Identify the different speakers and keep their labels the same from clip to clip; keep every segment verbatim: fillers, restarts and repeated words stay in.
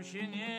Speaker 1: Рәушіне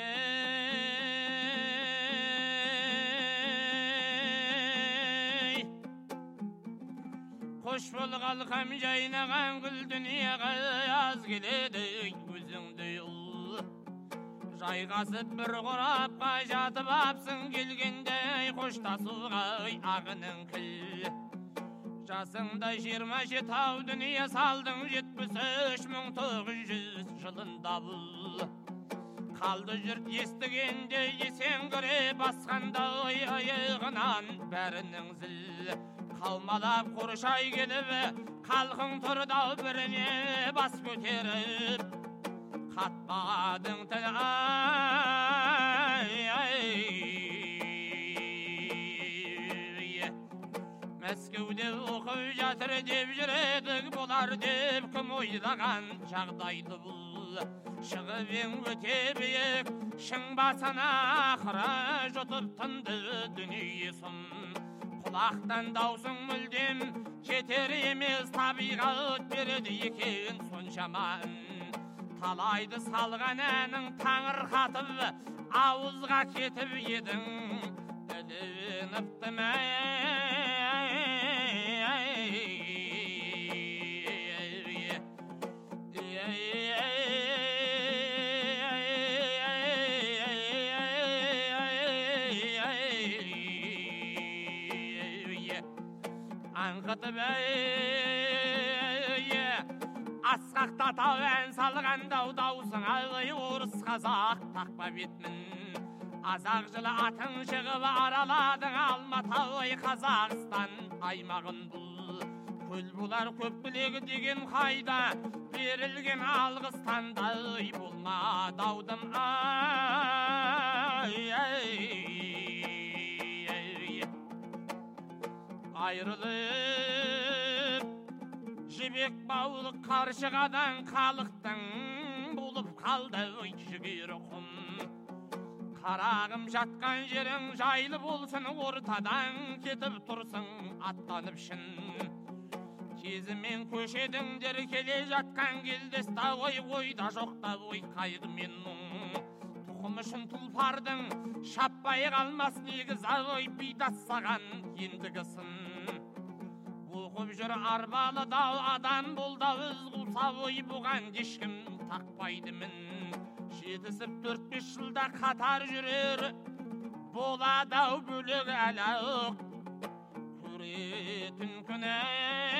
Speaker 1: Қош болғал қам жайнаған гүл дүниеға аз келеді өзіңді ұл жайғасып бір қорапқа жатып апсың келгенде қоштасуға ағының кіл жасыңда жиырма жеті ау дүние салдың жетпіс үш мың тоғыз жүз жылында бұл қалды жұрт естігенде есеңгіре басқанда аяғынан бәрінің зіл қалмалап қоршай келіп қалқың тұрды ау біріне бас көтеріп қатпадың тіл Мәскеуде оқып жатыр деп жүредік болар деп кім ойлаған жағдайды бұл шығып ең өте биік шың басына ақыра жұтып тынды дүние сұм құлақтан даусың мүлдем жетер емес табиғат береді екен соншама үн талайды салған әнің таңырқатып ауызға кетіп едің ілініпті аңғытып асқақтатау ән салғандау даусың ай орыс қазақ тақпа бетмін азақ жылы атың шығып араладың Алматау Қазақстан аймағын бұл көл болар көп білегі деген қайда берілген алғыстандай болма даудым айрылып жібек баулы қаршығадан халықтың болып қалды жігері құм қарағым жатқан жерің жайлы болсын ортадан кетіп тұрсың аттанып шын кезімен көшедіңдер келе жатқан келдесті ой ойда жоқта ой қайғы мен мұң тұқым үшін тұлпардың шаппай қалмас негіз ой бидастаған ендігі сын оқып жүр арбалы дау адам болды өз құлса ой бұған ешкім тақпайды мін жетісіп төрт бес жылда қатар жүрер болады ау бөлек әлі көретін күні